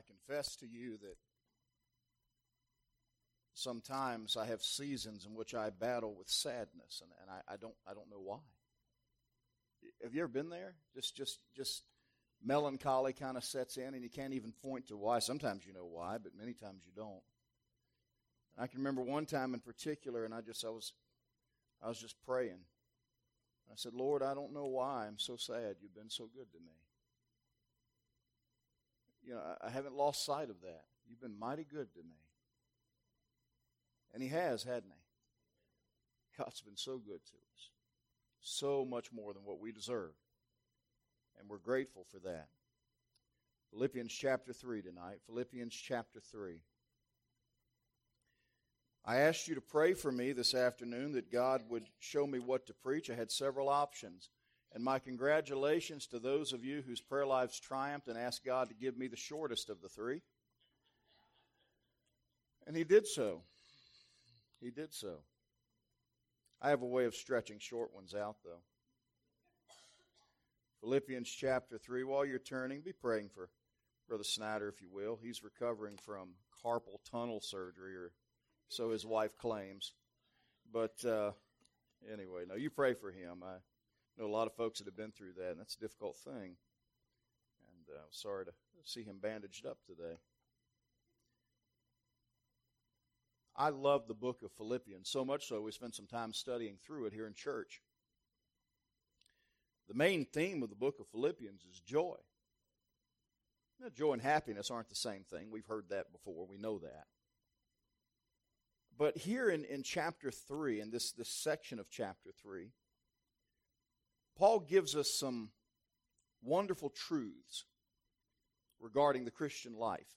I confess to you that sometimes I have seasons in which I battle with sadness, and I don't know why. Have you ever been there? Just melancholy kind of sets in, and you can't even point to why. Sometimes you know why, but many times you don't. And I can remember one time in particular, and I was just praying. I said, Lord, I don't know why I'm so sad. You've been so good to me. You know, I haven't lost sight of that. You've been mighty good to me. And He has, hadn't He? God's been so good to us. So much more than what we deserve. And we're grateful for that. Philippians chapter 3 tonight. Philippians chapter 3. I asked you to pray for me this afternoon that God would show me what to preach. I had several options. And my congratulations to those of you whose prayer lives triumphed and asked God to give me the shortest of the three. And He did so. He did so. I have a way of stretching short ones out, though. Philippians chapter 3. While you're turning, be praying for Brother Snyder, if you will. He's recovering from carpal tunnel surgery, or so his wife claims. But anyway, no, you pray for him. I know a lot of folks that have been through that, and that's a difficult thing. And I'm sorry to see him bandaged up today. I love the book of Philippians, so much so we spent some time studying through it here in church. The main theme of the book of Philippians is joy. Now, joy and happiness aren't the same thing. We've heard that before. We know that. But here in chapter 3, in this section of chapter 3, Paul gives us some wonderful truths regarding the Christian life.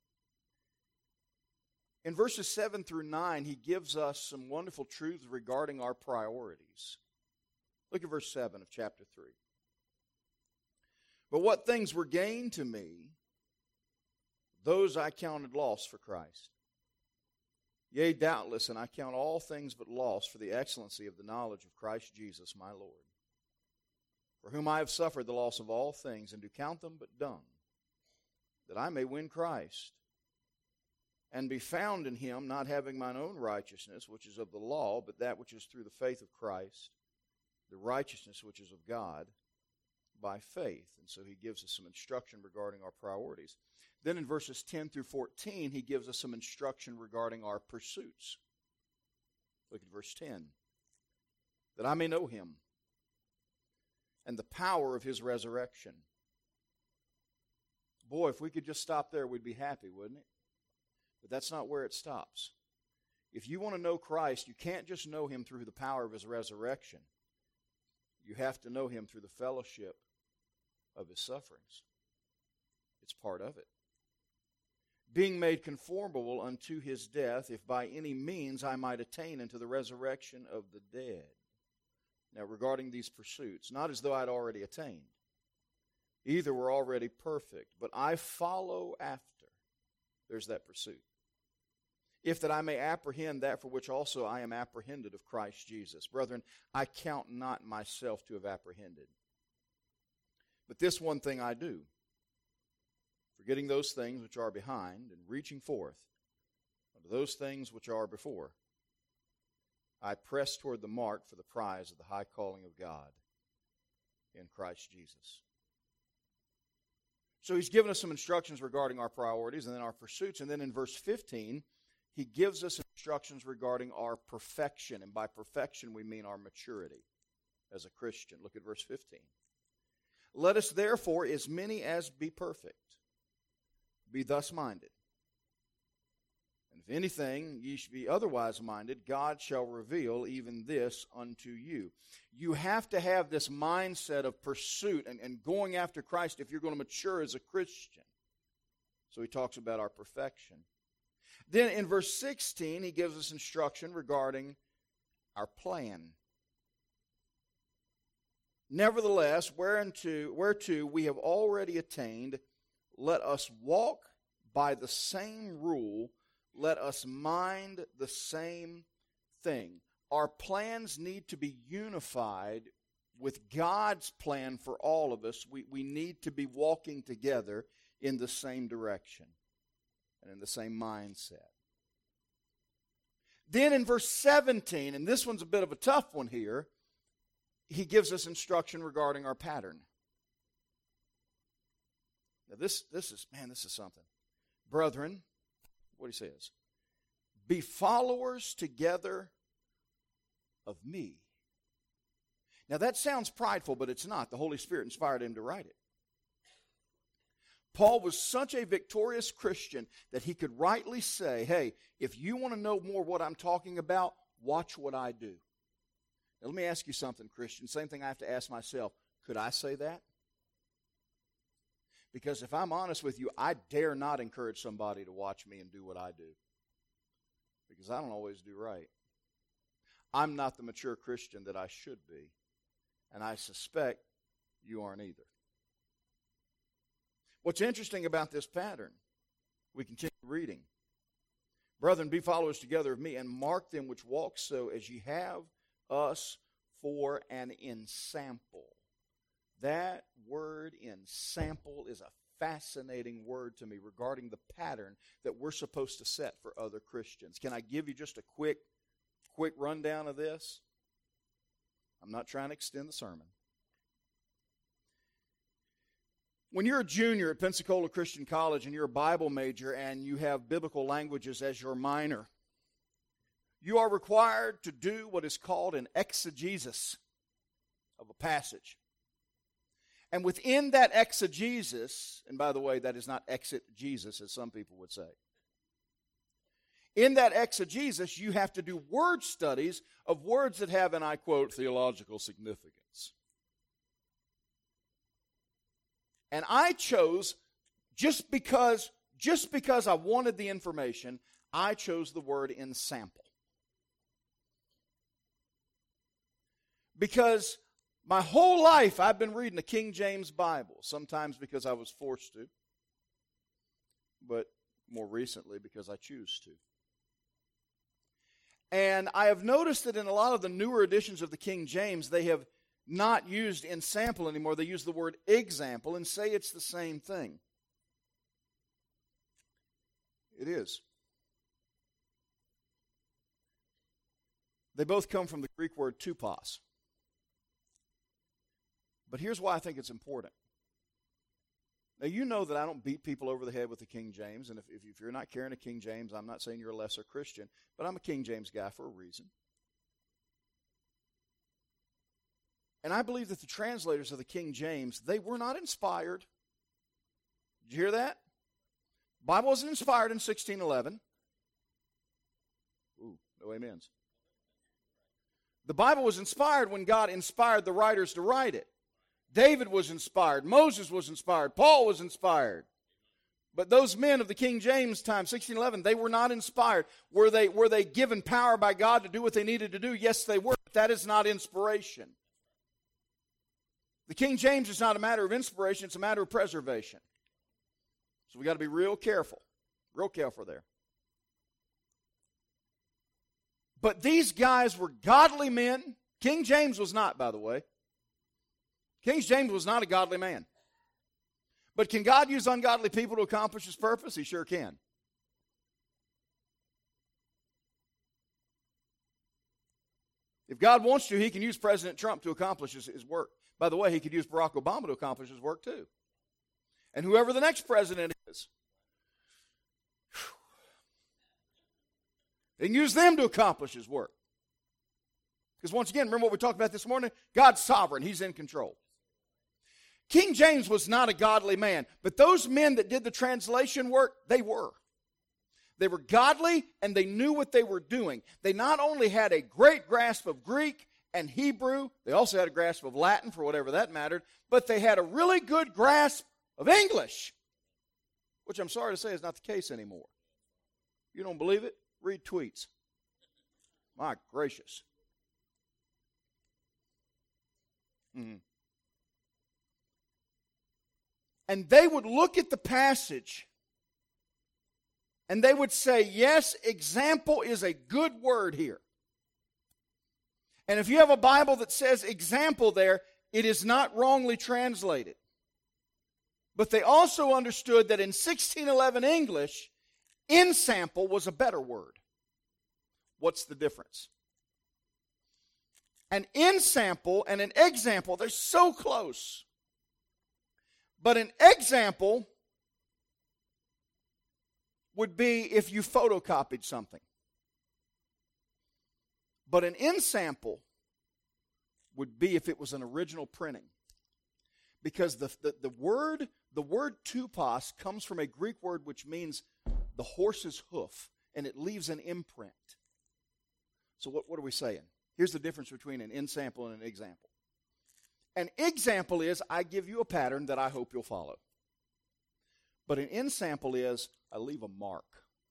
In verses 7 through 9, he gives us some wonderful truths regarding our priorities. Look at verse 7 of chapter 3. But what things were gained to me, those I counted loss for Christ. Yea, doubtless, and I count all things but loss for the excellency of the knowledge of Christ Jesus my Lord, for whom I have suffered the loss of all things, and do count them but dung, that I may win Christ, and be found in Him, not having mine own righteousness, which is of the law, but that which is through the faith of Christ, the righteousness which is of God by faith. And so he gives us some instruction regarding our priorities. Then in verses 10 through 14, he gives us some instruction regarding our pursuits. Look at verse 10. That I may know Him and the power of His resurrection. Boy, if we could just stop there, we'd be happy, wouldn't it? But that's not where it stops. If you want to know Christ, you can't just know Him through the power of His resurrection. You have to know Him through the fellowship of His sufferings. It's part of it. Being made conformable unto His death, if by any means I might attain unto the resurrection of the dead. Now, regarding these pursuits, not as though I'd already attained. Either were already perfect, but I follow after. There's that pursuit. If that I may apprehend that for which also I am apprehended of Christ Jesus. Brethren, I count not myself to have apprehended. But this one thing I do, forgetting those things which are behind, and reaching forth unto those things which are before, I press toward the mark for the prize of the high calling of God in Christ Jesus. So he's given us some instructions regarding our priorities and then our pursuits. And then in verse 15, he gives us instructions regarding our perfection. And by perfection, we mean our maturity as a Christian. Look at verse 15. Let us therefore, as many as be perfect, be thus minded. And if anything ye should be otherwise minded, God shall reveal even this unto you. You have to have this mindset of pursuit and going after Christ if you're going to mature as a Christian. So he talks about our perfection. Then in verse 16, he gives us instruction regarding our plan. Nevertheless, whereto we have already attained, let us walk by the same rule, let us mind the same thing. Our plans need to be unified with God's plan for all of us. We need to be walking together in the same direction and in the same mindset. Then in verse 17, and this one's a bit of a tough one here, he gives us instruction regarding our pattern. Now this is something. Brethren, what he says, be followers together of me. Now that sounds prideful, but it's not. The Holy Spirit inspired him to write it. Paul was such a victorious Christian that he could rightly say, hey, if you want to know more what I'm talking about, watch what I do. Now let me ask you something, Christian. Same thing I have to ask myself. Could I say that? Because if I'm honest with you, I dare not encourage somebody to watch me and do what I do. Because I don't always do right. I'm not the mature Christian that I should be. And I suspect you aren't either. What's interesting about this pattern, we continue reading. Brethren, be followers together of me, and mark them which walk so as ye have us for an ensample. That word ensample is a fascinating word to me regarding the pattern that we're supposed to set for other Christians. Can I give you just a quick rundown of this? I'm not trying to extend the sermon. When you're a junior at Pensacola Christian College and you're a Bible major and you have biblical languages as your minor, you are required to do what is called an exegesis of a passage. And within that exegesis, and by the way, that is not exit Jesus, as some people would say. In that exegesis, you have to do word studies of words that have, and I quote, theological significance. And I chose, just because I wanted the information, I chose the word ensample. Because my whole life I've been reading the King James Bible, sometimes because I was forced to, but more recently because I choose to. And I have noticed that in a lot of the newer editions of the King James, they have not used ensample anymore. They use the word example and say it's the same thing. It is. They both come from the Greek word tupos. But here's why I think it's important. Now, you know that I don't beat people over the head with the King James, and if you're not carrying a King James, I'm not saying you're a lesser Christian, but I'm a King James guy for a reason. And I believe that the translators of the King James, they were not inspired. Did you hear that? The Bible wasn't inspired in 1611. Ooh, no amens. The Bible was inspired when God inspired the writers to write it. David was inspired. Moses was inspired. Paul was inspired. But those men of the King James time, 1611, they were not inspired. Were they given power by God to do what they needed to do? Yes, they were. But that is not inspiration. The King James is not a matter of inspiration. It's a matter of preservation. So we got to be real careful. Real careful there. But these guys were godly men. King James was not, by the way. King James was not a godly man. But can God use ungodly people to accomplish His purpose? He sure can. If God wants to, He can use President Trump to accomplish his work. By the way, He could use Barack Obama to accomplish His work too. And whoever the next president is. He can use them to accomplish His work. Because once again, remember what we talked about this morning? God's sovereign. He's in control. King James was not a godly man, but those men that did the translation work, they were. They were godly, and they knew what they were doing. They not only had a great grasp of Greek and Hebrew, they also had a grasp of Latin, for whatever that mattered, but they had a really good grasp of English, which I'm sorry to say is not the case anymore. You don't believe it? Read tweets. My gracious. And they would look at the passage and they would say, yes, example is a good word here. And if you have a Bible that says example there, it is not wrongly translated. But they also understood that in 1611 English, ensample was a better word. What's the difference? An ensample and an example, they're so close. But an example would be if you photocopied something. But an ensample would be if it was an original printing. Because the word tupos comes from a Greek word which means the horse's hoof, and it leaves an imprint. So what are we saying? Here's the difference between an ensample and an example. An example is, I give you a pattern that I hope you'll follow. But an ensample is, I leave a mark.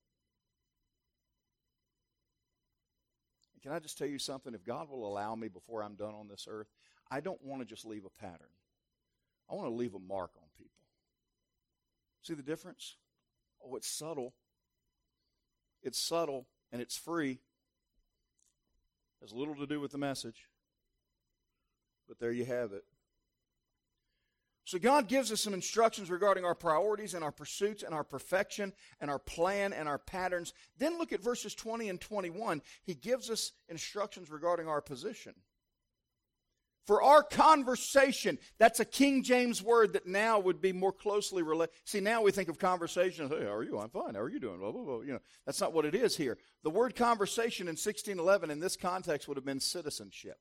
Can I just tell you something? If God will allow me before I'm done on this earth, I don't want to just leave a pattern. I want to leave a mark on people. See the difference? Oh, it's subtle. It's subtle and it's free. Has little to do with the message. But there you have it. So God gives us some instructions regarding our priorities and our pursuits and our perfection and our plan and our patterns. Then look at verses 20 and 21. He gives us instructions regarding our position. For our conversation, that's a King James word that now would be more closely related. See, now we think of conversation as, hey, how are you? I'm fine. How are you doing? Blah, blah, blah. You know, that's not what it is here. The word conversation in 1611 in this context would have been citizenship.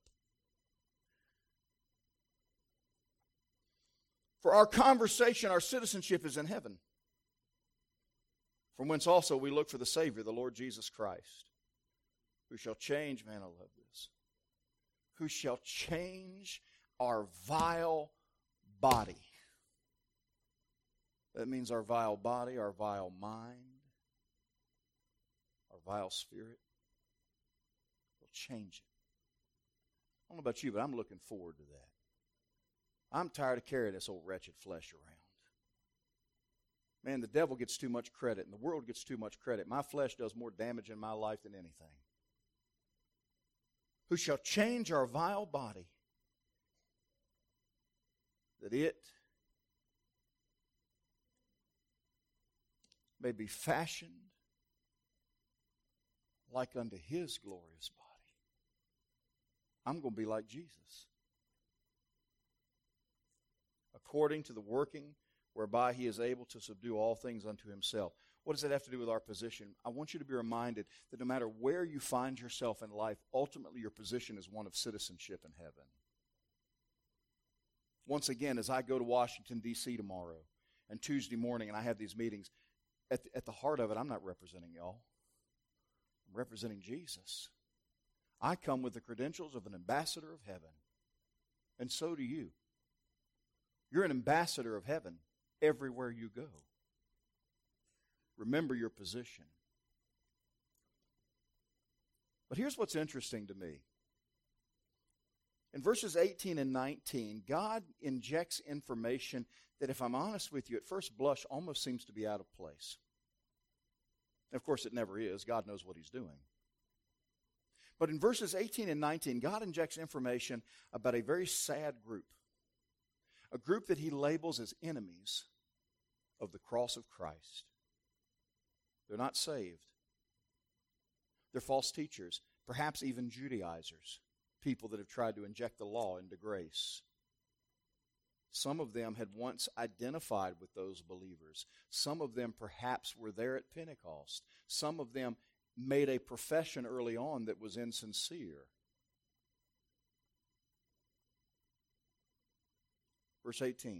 For our conversation, our citizenship is in heaven, from whence also we look for the Savior, the Lord Jesus Christ, who shall change, man, I love this, who shall change our vile body. That means our vile body, our vile mind, our vile spirit. He'll change it. I don't know about you, but I'm looking forward to that. I'm tired of carrying this old wretched flesh around. Man, the devil gets too much credit, and the world gets too much credit. My flesh does more damage in my life than anything. Who shall change our vile body, that it may be fashioned like unto his glorious body. I'm going to be like Jesus. According to the working whereby he is able to subdue all things unto himself. What does that have to do with our position? I want you to be reminded that no matter where you find yourself in life, ultimately your position is one of citizenship in heaven. Once again, as I go to Washington, D.C. tomorrow and Tuesday morning and I have these meetings, at the heart of it, I'm not representing y'all. I'm representing Jesus. I come with the credentials of an ambassador of heaven. And so do you. You're an ambassador of heaven everywhere you go. Remember your position. But here's what's interesting to me. In verses 18 and 19, God injects information that, if I'm honest with you, at first blush almost seems to be out of place. Of course, it never is. God knows what he's doing. But in verses 18 and 19, God injects information about a very sad group. A group that he labels as enemies of the cross of Christ. They're not saved. They're false teachers, perhaps even Judaizers, people that have tried to inject the law into grace. Some of them had once identified with those believers. Some of them perhaps were there at Pentecost. Some of them made a profession early on that was insincere. Verse 18,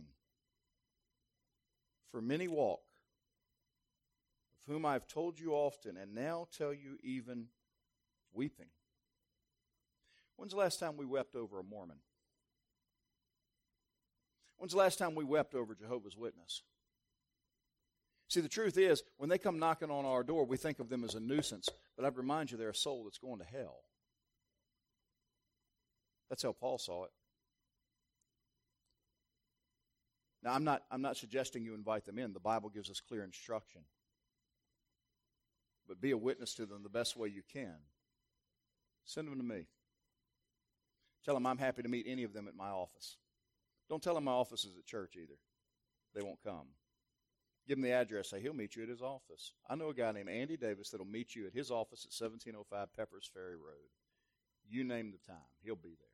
for many walk, of whom I have told you often, and now tell you even weeping. When's the last time we wept over a Mormon? When's the last time we wept over Jehovah's Witness? See, the truth is, when they come knocking on our door, we think of them as a nuisance, but I'd remind you they're a soul that's going to hell. That's how Paul saw it. Now, I'm not suggesting you invite them in. The Bible gives us clear instruction. But be a witness to them the best way you can. Send them to me. Tell them I'm happy to meet any of them at my office. Don't tell them my office is at church either. they won't come. Give him the address. Say, he'll meet you at his office. I know a guy named Andy Davis that'll meet you at his office at 1705 Peppers Ferry Road. You name the time. He'll be there.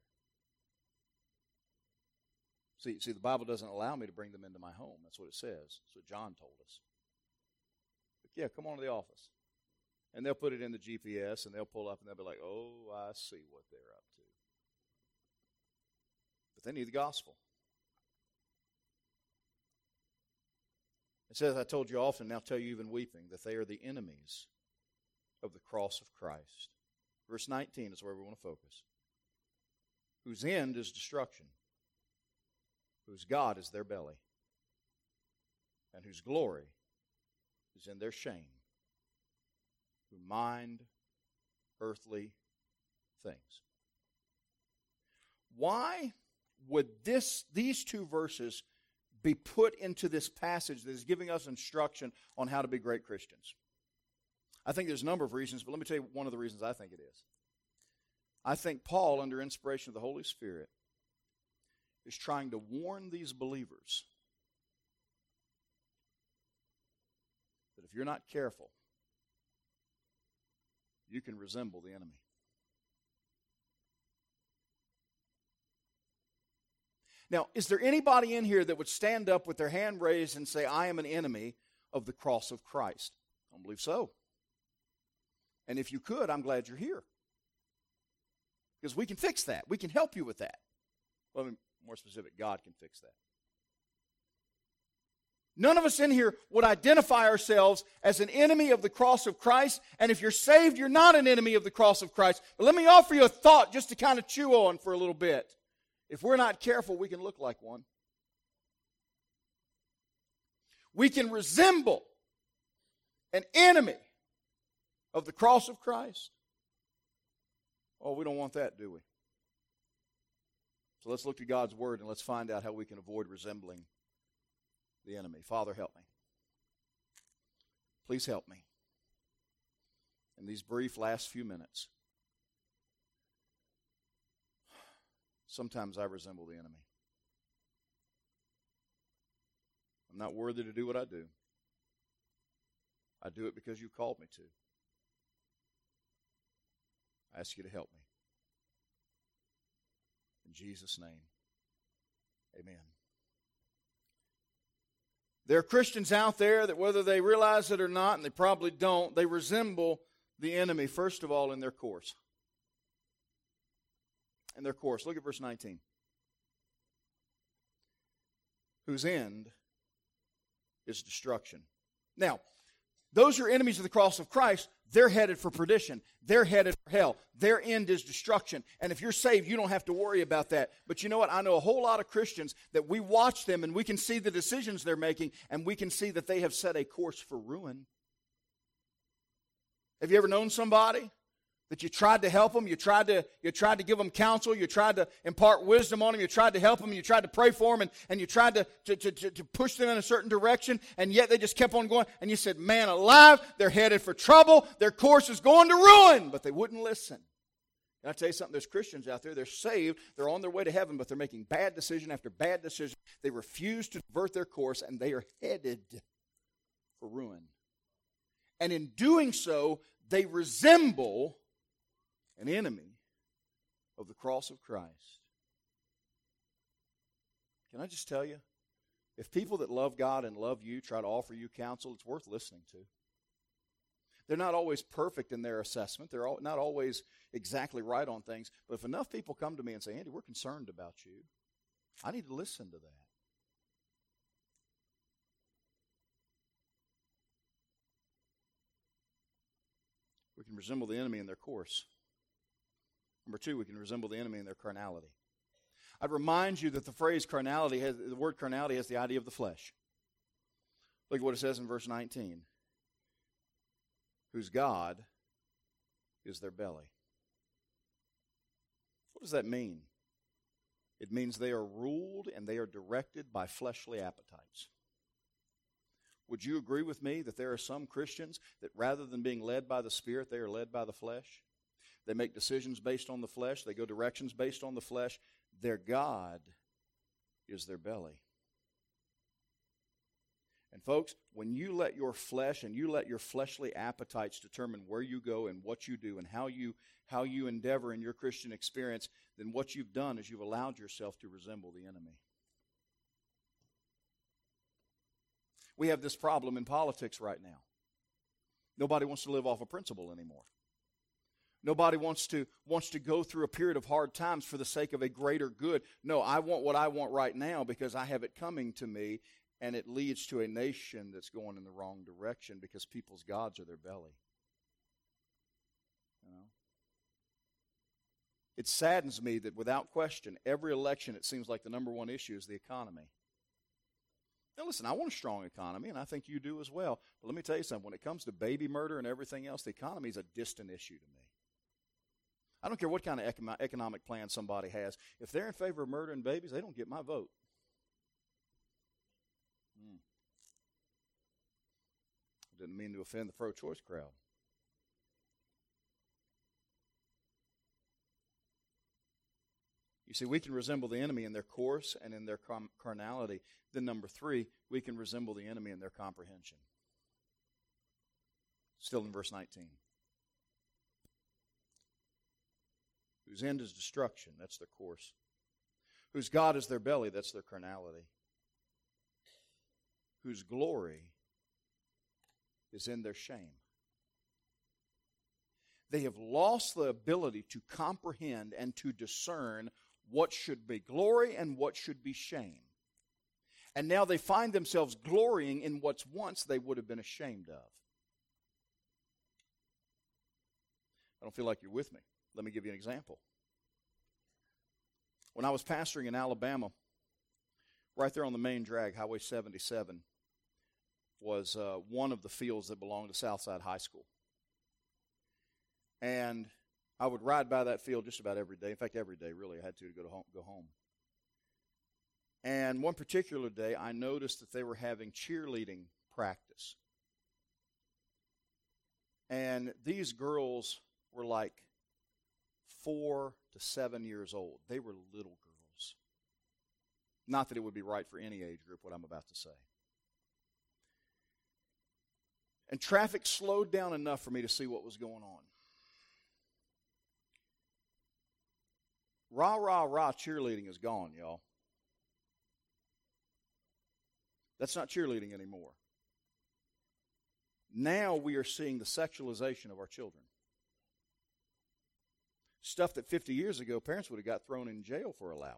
See, the Bible doesn't allow me to bring them into my home. That's what it says. That's what John told us. But yeah, come on to the office. And they'll put it in the GPS, and they'll pull up, and they'll be like, oh, I see what they're up to. But they need the gospel. It says, I told you often, now tell you even weeping, that they are the enemies of the cross of Christ. Verse 19 is where we want to focus. Whose end is destruction, whose God is their belly, and whose glory is in their shame, who mind earthly things. Why would these two verses be put into this passage that is giving us instruction on how to be great Christians? I think there's a number of reasons, but let me tell you one of the reasons I think it is. I think Paul, under inspiration of the Holy Spirit, is trying to warn these believers that if you're not careful, you can resemble the enemy. Now, is there anybody in here that would stand up with their hand raised and say, I am an enemy of the cross of Christ? I don't believe so. And if you could, I'm glad you're here. Because we can fix that. We can help you with that. Well, I mean, more specific, God can fix that. None of us in here would identify ourselves as an enemy of the cross of Christ. And if you're saved, you're not an enemy of the cross of Christ. But let me offer you a thought just to kind of chew on for a little bit. If we're not careful, we can look like one. We can resemble an enemy of the cross of Christ. Oh, we don't want that, do we? So let's look to God's Word and let's find out how we can avoid resembling the enemy. Father, help me. Please help me in these brief last few minutes. Sometimes I resemble the enemy. I'm not worthy to do what I do. I do it because you called me to. I ask you to help me. In Jesus' name, amen. There are Christians out there that whether they realize it or not, and they probably don't, they resemble the enemy, first of all, in their course. In their course. Look at verse 19. Whose end is destruction. Now, those who are enemies of the cross of Christ, they're headed for perdition. They're headed for hell. Their end is destruction. And if you're saved, you don't have to worry about that. But you know what? I know a whole lot of Christians that we watch them and we can see the decisions they're making and we can see that they have set a course for ruin. Have you ever known somebody that you tried to help them, you tried to give them counsel, you tried to impart wisdom on them, you tried to help them, you tried to pray for them, and you tried to push them in a certain direction, and yet they just kept on going, and you said, man alive, they're headed for trouble, their course is going to ruin, but they wouldn't listen. And I tell you something, there's Christians out there, they're saved, they're on their way to heaven, but they're making bad decision after bad decision. They refuse to divert their course, and they are headed for ruin. And in doing so, they resemble an enemy of the cross of Christ. Can I just tell you, if people that love God and love you try to offer you counsel, it's worth listening to. They're not always perfect in their assessment. They're not always exactly right on things. But if enough people come to me and say, Andy, we're concerned about you, I need to listen to that. We can resemble the enemy in their course. Number two, we can resemble the enemy in their carnality. I'd remind you that the word carnality has the idea of the flesh. Look at what it says in verse 19. Whose God is their belly. What does that mean? It means they are ruled and they are directed by fleshly appetites. Would you agree with me that there are some Christians that rather than being led by the Spirit, they are led by the flesh? They make decisions based on the flesh. They go directions based on the flesh. Their God is their belly. And folks, when you let your flesh and you let your fleshly appetites determine where you go and what you do and how you endeavor in your Christian experience, then what you've done is you've allowed yourself to resemble the enemy. We have this problem in politics right now. Nobody wants to live off a principle anymore. Nobody wants to go through a period of hard times for the sake of a greater good. No, I want what I want right now because I have it coming to me, and it leads to a nation that's going in the wrong direction because people's gods are their belly. You know? It saddens me that without question, every election it seems like the number one issue is the economy. Now listen, I want a strong economy, and I think you do as well. But let me tell you something. When it comes to baby murder and everything else, the economy is a distant issue to me. I don't care what kind of economic plan somebody has. If they're in favor of murdering babies, they don't get my vote. I didn't mean to offend the pro-choice crowd. You see, we can resemble the enemy in their course and in their carnality. Then number 3, we can resemble the enemy in their comprehension. Still in verse 19. Whose end is destruction, that's their course. Whose God is their belly, that's their carnality. Whose glory is in their shame. They have lost the ability to comprehend and to discern what should be glory and what should be shame. And now they find themselves glorying in what once they would have been ashamed of. I don't feel like you're with me. Let me give you an example. When I was pastoring in Alabama, right there on the main drag, Highway 77, was one of the fields that belonged to Southside High School. And I would ride by that field just about every day. In fact, every day, really. I had to go home. And one particular day, I noticed that they were having cheerleading practice. And these girls were like 4 to 7 years old. They were little girls. Not that it would be right for any age group, what I'm about to say. And traffic slowed down enough for me to see what was going on. Rah, rah, rah cheerleading is gone, y'all. That's not cheerleading anymore. Now we are seeing the sexualization of our children. Stuff that 50 years ago parents would have got thrown in jail for allowing.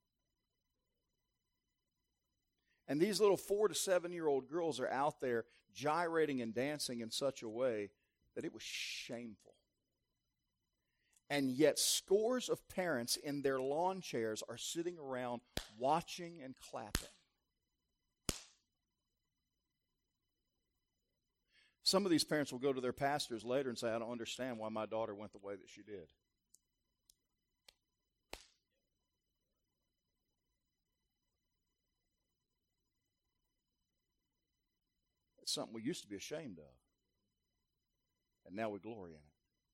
And these little 4 to 7 year old girls are out there gyrating and dancing in such a way that it was shameful. And yet scores of parents in their lawn chairs are sitting around watching and clapping. Some of these parents will go to their pastors later and say, I don't understand why my daughter went the way that she did. It's something we used to be ashamed of. And now we glory in it.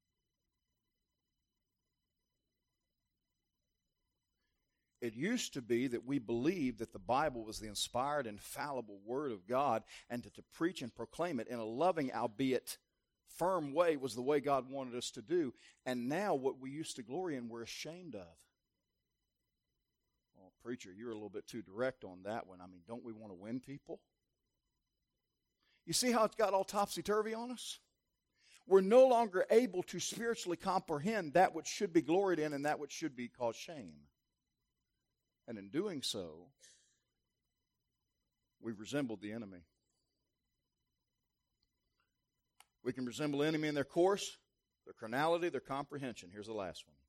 It used to be that we believed that the Bible was the inspired, infallible Word of God, and to preach and proclaim it in a loving, albeit firm way was the way God wanted us to do. And now what we used to glory in, we're ashamed of. Well, preacher, you're a little bit too direct on that one. I mean, don't we want to win people? You see how it's got all topsy-turvy on us? We're no longer able to spiritually comprehend that which should be gloried in and that which should be called shame. And in doing so, we've resembled the enemy. We can resemble the enemy in their course, their carnality, their comprehension. Here's the last one.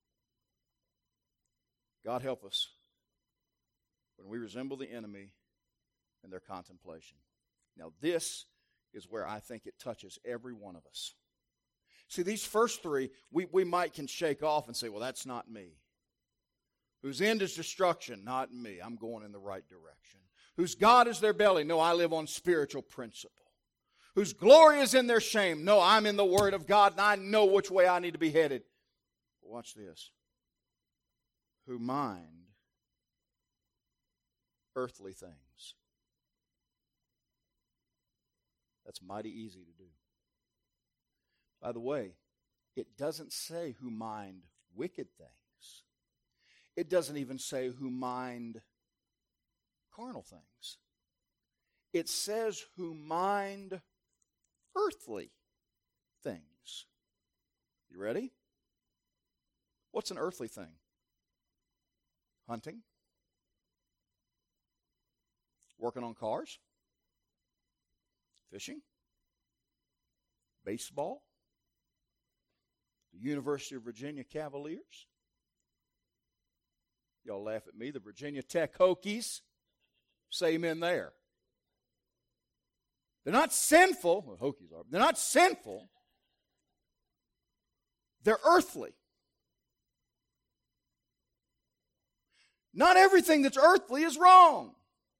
God help us when we resemble the enemy in their contemplation. Now this is where I think it touches every one of us. See, these first 3, we might can shake off and say, well, that's not me. Whose end is destruction, not me. I'm going in the right direction. Whose God is their belly. No, I live on spiritual principle. Whose glory is in their shame. No, I'm in the Word of God and I know which way I need to be headed. But watch this. Who mind earthly things. That's mighty easy to do. By the way, it doesn't say who mind wicked things. It doesn't even say who mind carnal things. It says who mind earthly things. You ready? What's an earthly thing? Hunting? Working on cars? Fishing? Baseball? The University of Virginia Cavaliers? Y'all laugh at me. The Virginia Tech Hokies? Say amen there. They're not sinful. Well, Hokies are. They're not sinful. They're earthly. Not everything that's earthly is wrong.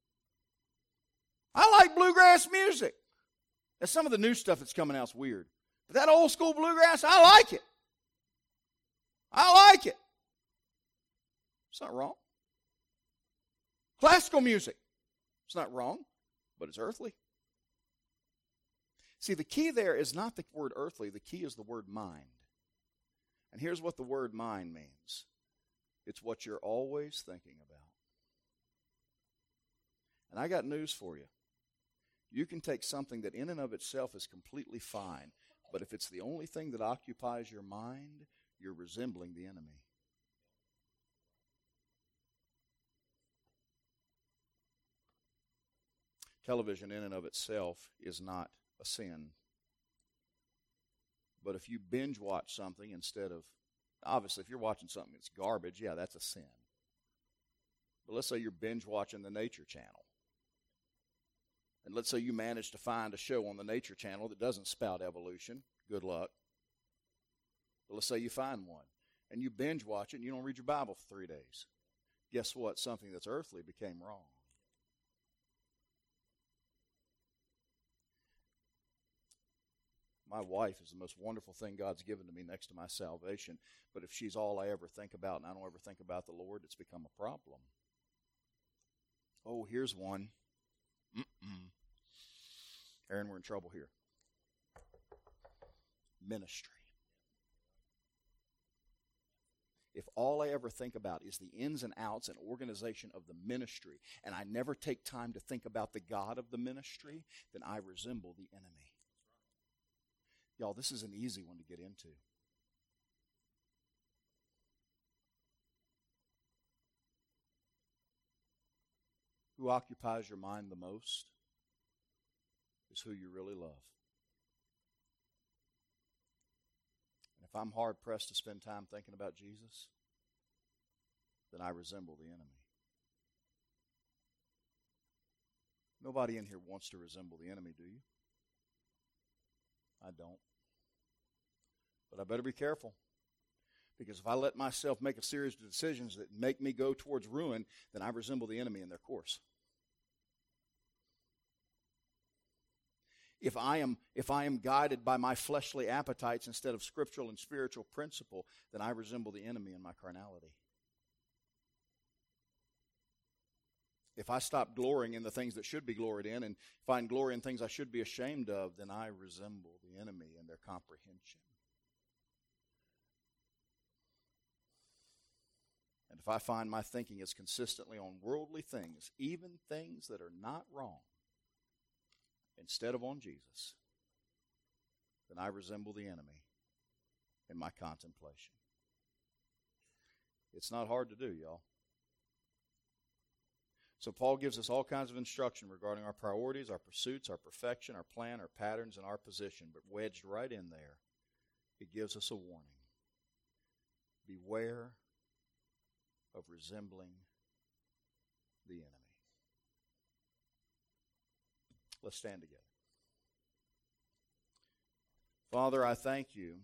I like bluegrass music. And some of the new stuff that's coming out is weird. But that old school bluegrass, I like it. I like it. It's not wrong. Classical music, it's not wrong, but it's earthly. See, the key there is not the word earthly. The key is the word mind. And here's what the word mind means. It's what you're always thinking about. And I got news for you. You can take something that in and of itself is completely fine, but if it's the only thing that occupies your mind, you're resembling the enemy. Television in and of itself is not a sin. But if you binge watch something instead of, obviously if you're watching something that's garbage, yeah, that's a sin. But let's say you're binge watching the Nature Channel. And let's say you manage to find a show on the Nature Channel that doesn't spout evolution. Good luck. But let's say you find one. And you binge watch it and you don't read your Bible for 3 days. Guess what? Something that's earthly became wrong. My wife is the most wonderful thing God's given to me next to my salvation. But if she's all I ever think about and I don't ever think about the Lord, it's become a problem. Oh, here's one. Aaron, we're in trouble here. Ministry. If all I ever think about is the ins and outs and organization of the ministry, and I never take time to think about the God of the ministry, then I resemble the enemy. Y'all, this is an easy one to get into. Who occupies your mind the most is who you really love. And if I'm hard-pressed to spend time thinking about Jesus, then I resemble the enemy. Nobody in here wants to resemble the enemy, do you? I don't. But I better be careful. Because if I let myself make a series of decisions that make me go towards ruin, then I resemble the enemy in their course. If I am guided by my fleshly appetites instead of scriptural and spiritual principle, then I resemble the enemy in my carnality. If I stop glorying in the things that should be gloried in and find glory in things I should be ashamed of, then I resemble the enemy in their comprehension. And if I find my thinking is consistently on worldly things, even things that are not wrong, instead of on Jesus, then I resemble the enemy in my contemplation. It's not hard to do, y'all. So Paul gives us all kinds of instruction regarding our priorities, our pursuits, our perfection, our plan, our patterns, and our position. But wedged right in there, he gives us a warning. Beware of resembling the enemy. Let's stand together. Father, I thank you